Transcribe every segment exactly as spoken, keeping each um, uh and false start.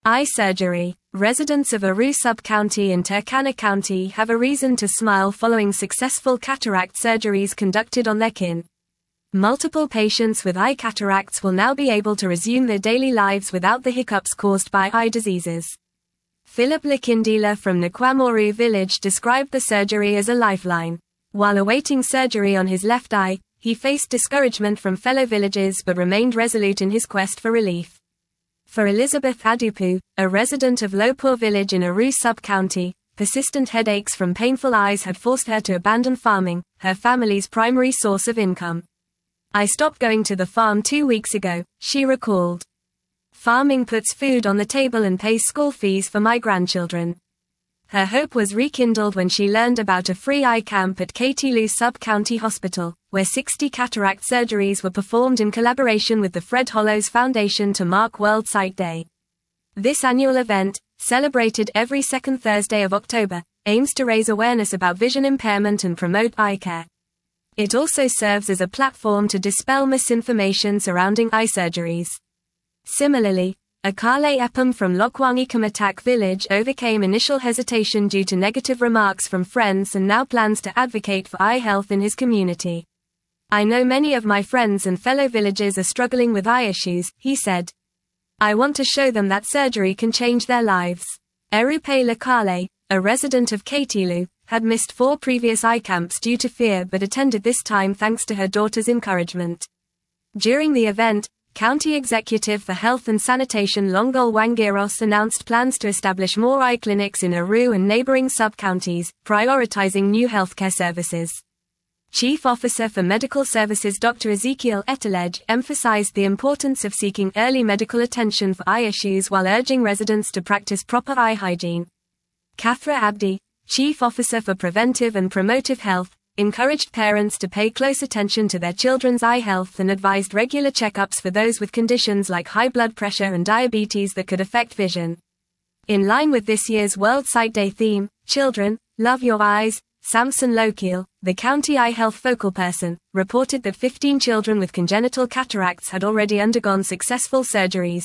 Eye surgery. Residents of Aru sub-county in Turkana County have a reason to smile following successful cataract surgeries conducted on their kin. Multiple patients with eye cataracts will now be able to resume their daily lives without the hiccups caused by eye diseases. Philip Lakindila from Nkwamoru village described the surgery as a lifeline. While awaiting surgery on his left eye, he faced discouragement from fellow villagers but remained resolute in his quest for relief. For Elizabeth Adupu, a resident of Lopur village in Aru sub-county, persistent headaches from painful eyes had forced her to abandon farming, her family's primary source of income. "I stopped going to the farm two weeks ago," she recalled. "Farming puts food on the table and pays school fees for my grandchildren." Her hope was rekindled when she learned about a free eye camp at Katilu Sub-County Hospital, where sixty cataract surgeries were performed in collaboration with the Fred Hollows Foundation to mark World Sight Day. This annual event, celebrated every second Thursday of October, aims to raise awareness about vision impairment and promote eye care. It also serves as a platform to dispel misinformation surrounding eye surgeries. Similarly, Akale Epam from Lokwangi Kamatak village overcame initial hesitation due to negative remarks from friends and now plans to advocate for eye health in his community. "I know many of my friends and fellow villagers are struggling with eye issues," he said. "I want to show them that surgery can change their lives." Erupe Lakale, a resident of Katilu, had missed four previous eye camps due to fear but attended this time thanks to her daughter's encouragement. During the event, County Executive for Health and Sanitation Longol Wangiros announced plans to establish more eye clinics in Aru and neighboring sub-counties, prioritizing new healthcare services. Chief Officer for Medical Services Doctor Ezekiel Etelej emphasized the importance of seeking early medical attention for eye issues while urging residents to practice proper eye hygiene. Kathra Abdi, Chief Officer for Preventive and Promotive Health, encouraged parents to pay close attention to their children's eye health and advised regular checkups for those with conditions like high blood pressure and diabetes that could affect vision. In line with this year's World Sight Day theme, "Children, Love Your Eyes," Samson Lokil, the county eye health focal person, reported that fifteen children with congenital cataracts had already undergone successful surgeries.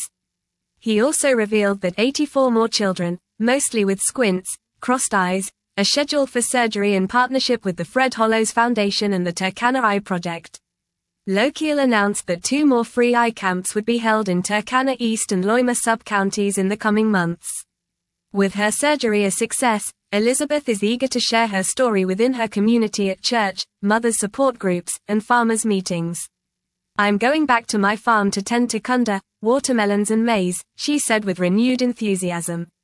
He also revealed that eighty-four more children, mostly with squints, crossed eyes, are scheduled for surgery in partnership with the Fred Hollows Foundation and the Turkana Eye Project. Lokil announced that two more free eye camps would be held in Turkana East and Loima sub-counties in the coming months. With her surgery a success, Elizabeth is eager to share her story within her community at church, mothers support groups, and farmers' meetings. "I'm going back to my farm to tend to kunda, watermelons and maize," she said with renewed enthusiasm.